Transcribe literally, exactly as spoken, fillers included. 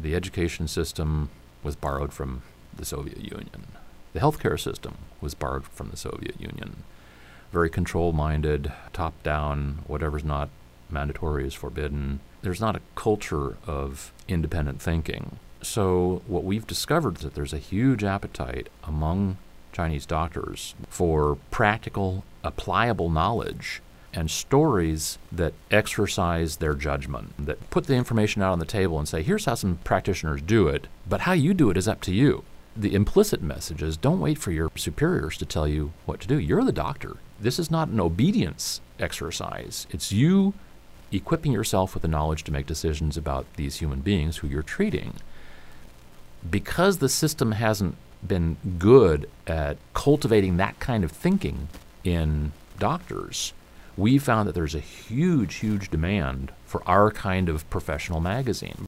The education system was borrowed from the Soviet Union. The healthcare system was borrowed from the Soviet Union. Very control-minded, top-down, whatever's not mandatory is forbidden. There's not a culture of independent thinking. So what we've discovered is that there's a huge appetite among Chinese doctors for practical, applicable knowledge and stories that exercise their judgment, that put the information out on the table and say, here's how some practitioners do it, but how you do it is up to you. The implicit message is don't wait for your superiors to tell you what to do. You're the doctor. This is not an obedience exercise. It's you equipping yourself with the knowledge to make decisions about these human beings who you're treating. Because the system hasn't been good at cultivating that kind of thinking in doctors, we found that there's a huge, huge demand for our kind of professional magazine.